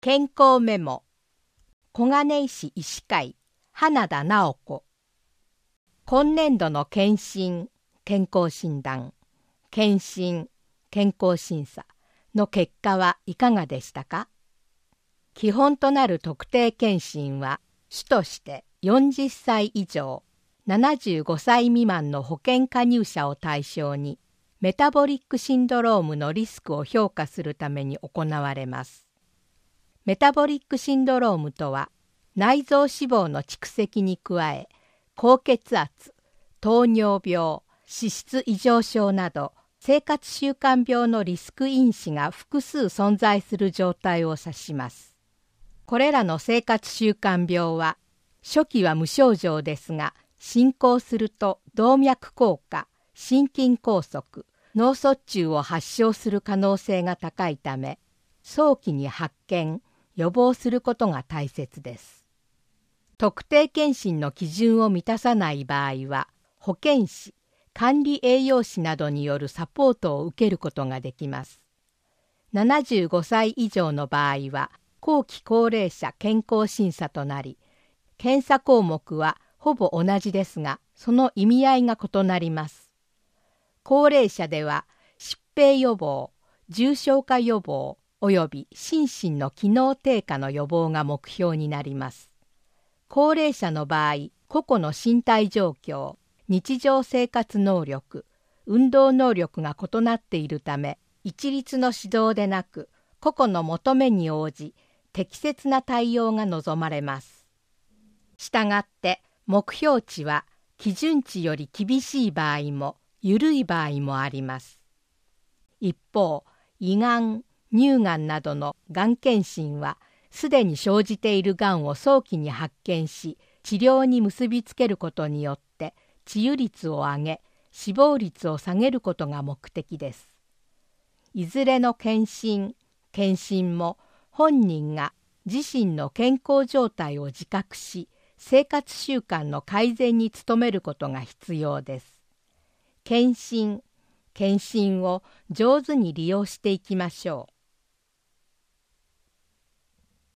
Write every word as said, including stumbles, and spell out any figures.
健康メモ。小金井市医師会花田直子。今年度の検診、健康診断、検診、健康審査の結果はいかがでしたか？基本となる特定検診は主としてよんじゅっさい以上、ななじゅうごさい未満の保険加入者を対象にメタボリックシンドロームのリスクを評価するために行われます。メタボリックシンドロームとは、内臓脂肪の蓄積に加え、高血圧、糖尿病、脂質異常症など、生活習慣病のリスク因子が複数存在する状態を指します。これらの生活習慣病は、初期は無症状ですが、進行すると動脈硬化、心筋梗塞、脳卒中を発症する可能性が高いため、早期に発見、予防することが大切です。特定健診の基準を満たさない場合は、保健師、管理栄養士などによるサポートを受けることができます。ななじゅうごさい以上の場合は、後期高齢者健康審査となり、検査項目はほぼ同じですが、その意味合いが異なります。高齢者では、疾病予防、重症化予防、および心身の機能低下の予防が目標になります。高齢者の場合、個々の身体状況、日常生活能力、運動能力が異なっているため、一律の指導でなく、個々の求めに応じ、適切な対応が望まれます。したがって、目標値は基準値より厳しい場合も、緩い場合もあります。一方、胃がん、乳がんなどのがん検診は、すでに生じているがんを早期に発見し、治療に結びつけることによって、治癒率を上げ、死亡率を下げることが目的です。いずれの検診、検診も、本人が自身の健康状態を自覚し、生活習慣の改善に努めることが必要です。検診、検診を上手に利用していきましょう。